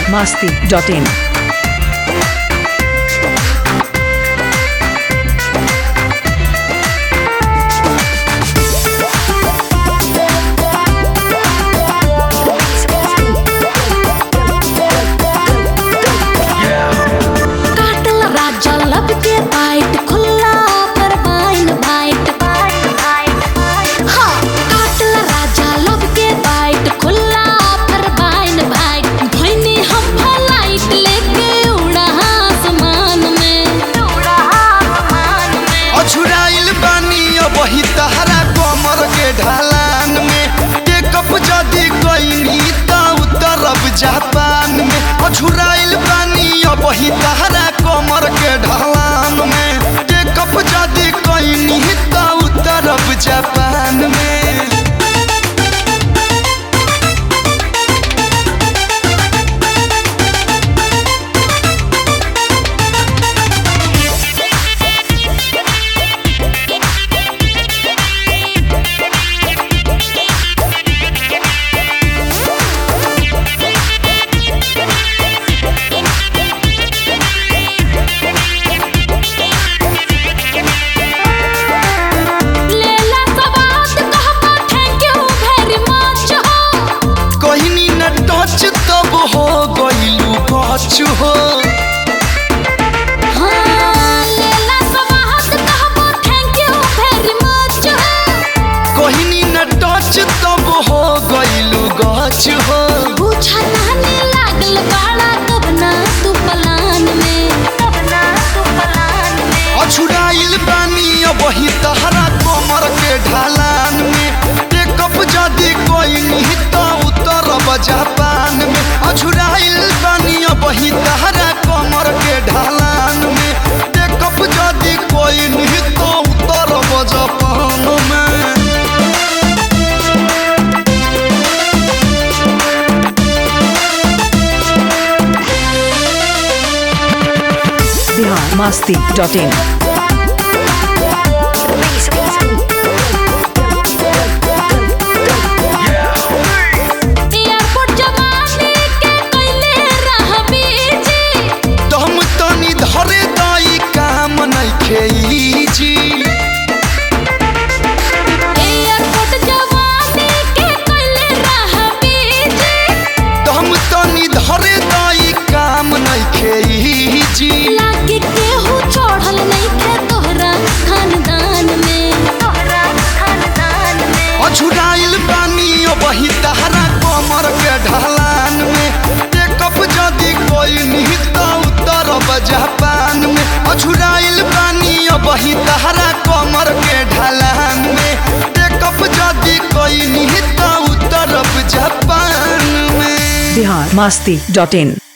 biharmasti.in वही तहरा कमर के ढलान में टेकअप जदी कईनी त उतरब जापान में अझुराइल बानी वही तहरा कमर के ढलान में टेकअप जदी कईनी त उतरब जापान में तब हो गइलू बच्चू हो कहनी न टच तब हो गइलू गच हो अछुराइल बानी वही तहरा कमर के ढलान में टेकअप जदी कईनी त उतरब जापान में अछुराइल बानी वही तहरा कमर के ढलान में टेकअप जदी कईनी त उतरब जापान में biharmasti.in अझुराइल बानी वही तहरा कमर के ढलान में टेकअप जदी कईनी त उतरब जापान में अझुराइल बानी वही तहरा कमर के ढलान में टेकअप जदी कईनी त उतरब जापान में biharmasti.in